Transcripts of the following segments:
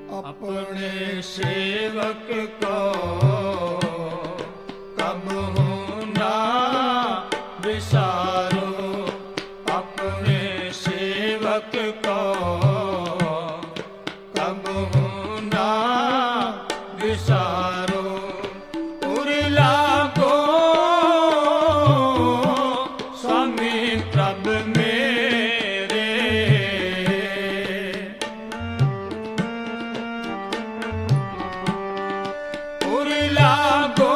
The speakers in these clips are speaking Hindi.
अपने सेवक को कबहू ना विसारो, अपने सेवक को कबहू ना विसारो। उर्ला को स्वामी प्रभ मेरे, उर्ला को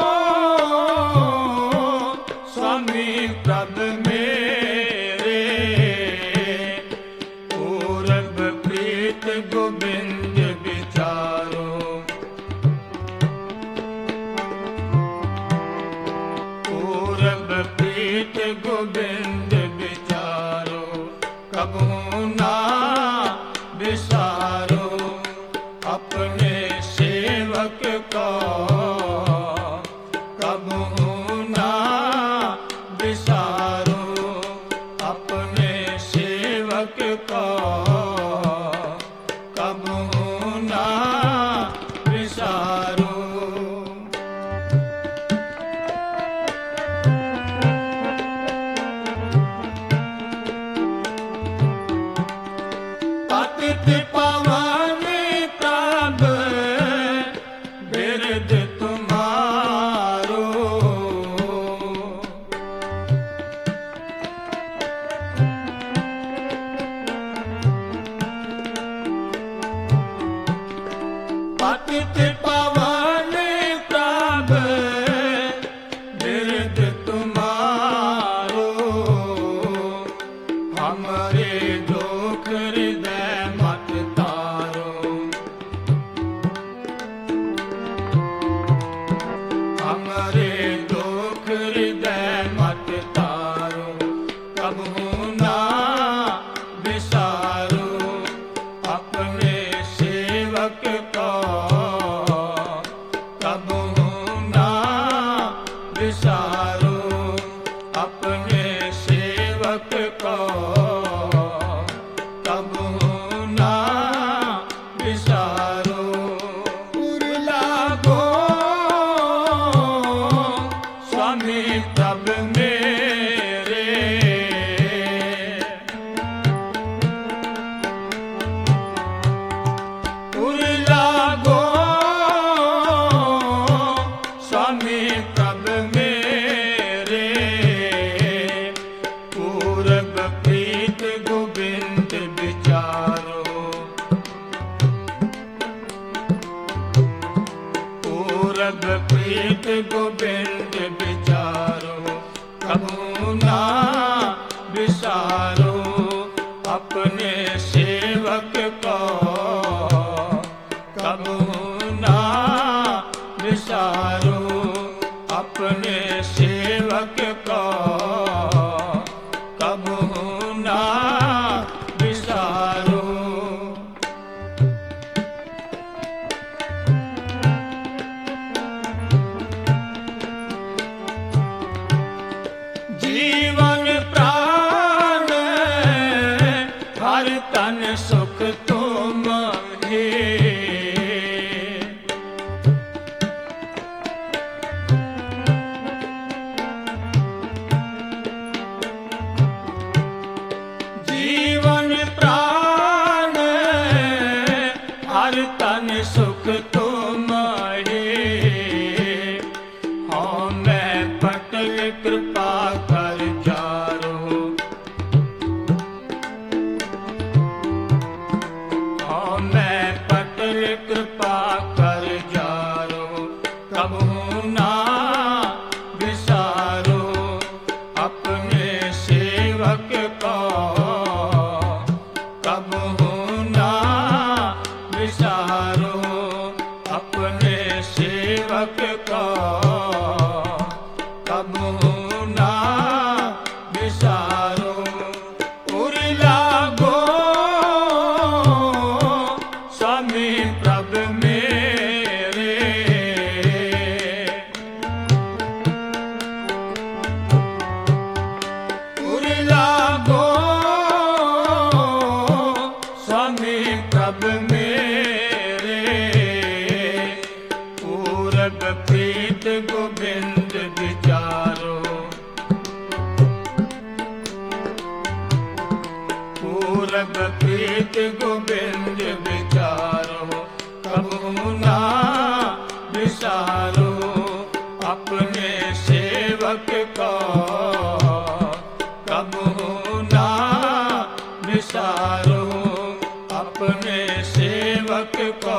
स्वामी प्रभ मेरे, पूरब प्रीत गोविंद विचारो, पूरब प्रीत गोविंद विचारो, कबहू ना विसारो, अपने सेवक को कबहू ना विसारो, अपने सेवक को कबहू ना विसारो। पतित पावन प्रभ बिरद तुम्हारो, पतित पावन प्रभ बिरद तुम्हारो, हमरे दुख हृदय मत तारो, हमरे दुख हृदय मत तारो, कबहू ना विसारो, अपने सेवक को कबहू ना विसारो, अपने सेवक को कबहू ना विसारो। उर्ला को स्वामी प्रभ मेरे, उर्ला को स्वामी प्रभ मेरे, पूरब प्रीत गोविंद विचारो, पूरब प्रीत गोविंद विचारो, कबहू ना विसारो, अपने सेवक को कबहू ना विसारो, अपने सेवक को कबहू ना विसारो। जीवन प्राण हर तन सुख तुम ही, जीवन प्राण हर तन सुख तुम ही, हाँ मैं पटल कृपा कर जारो, हाँ मैं पटल कृपा कर जारो, कबहू ना विसारो, अपने सेवक को कबहू ना विसारो, अपने सेवक को कबहू ना विसारो। उर्ला को स्वामी प्रभ मेरे, उर्ला को स्वामी प्रभ मेरे, प्रीत गोविंद विचारो, कबहू ना विसारो अपने सेवक को, कबहू ना विसारो अपने सेवक को,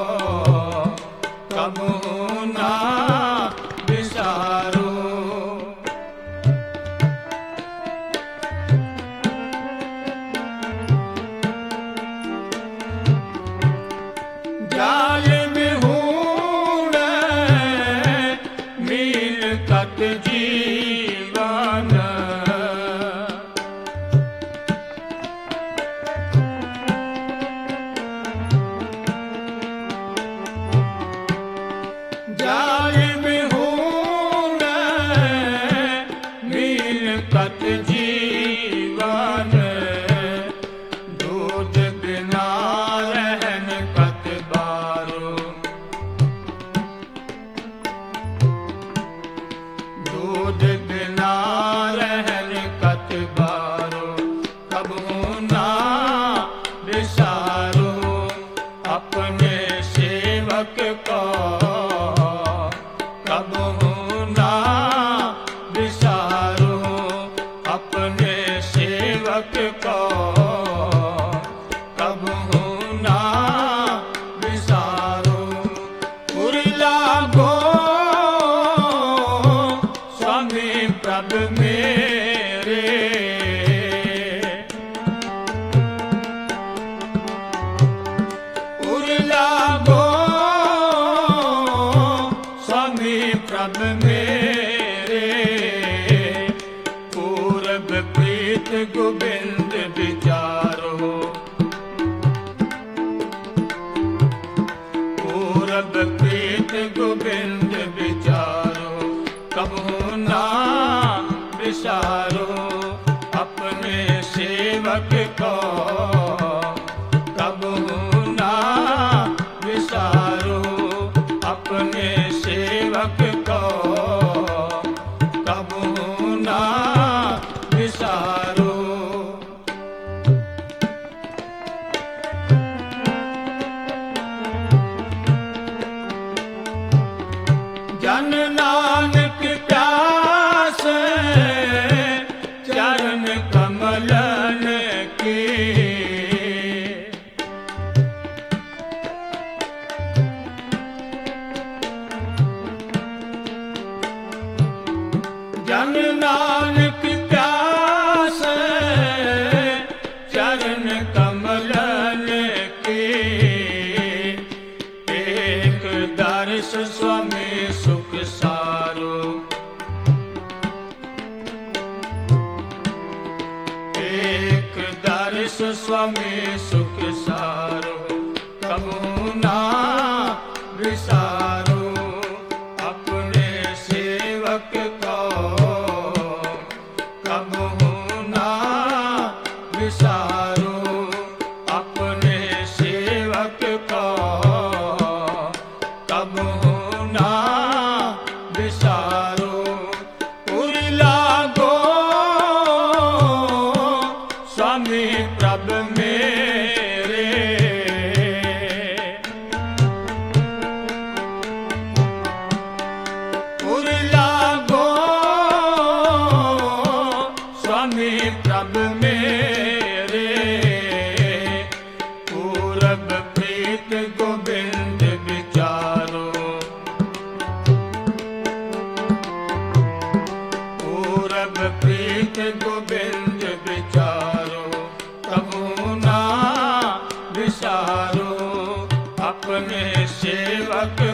कबहू ना विसारो। जाल में हूण मील कत जीवन, जाल में हूण मील कत जीवन, दूध बिना रहन कत बारो, दूध बिना रहन कत बारो, कबहू ना विसारो अपने सेवक को, कबहू ना विसारो अपने सेवक को, कबहू ना विसारो। उर लागो स्वामी प्रभ मेरे, उर लागो स्वामी प्रभ मेरे, पूरब प्रीत गोविंद विचारो, पूरब प्रीत गोविंद विचारो, कबहू ना विसारो अपने सेवक को, कबहू ना विसारो अपने सेवक को, कबहू ना विसारो। जन नानक प्यास चरण कमलन की, जन नानक प्यास चरण कमलन की, एक दर्श स्वामी सुख सारो, एक दर्श स्वामी सुख सारो, कबहू ना विसारो अपने सेवक को, कबहू ना विसारो अपने सेवक को, कबहू ना विसारो। उर लागो स्वामी प्रभ मेरे, उर लागो स्वामी प्रभ मेरे, पूरब प्रीत गोविंद विचारो, पूरब प्रीत गोविंद विचारो, कबहू ना विसारो अपने सेवक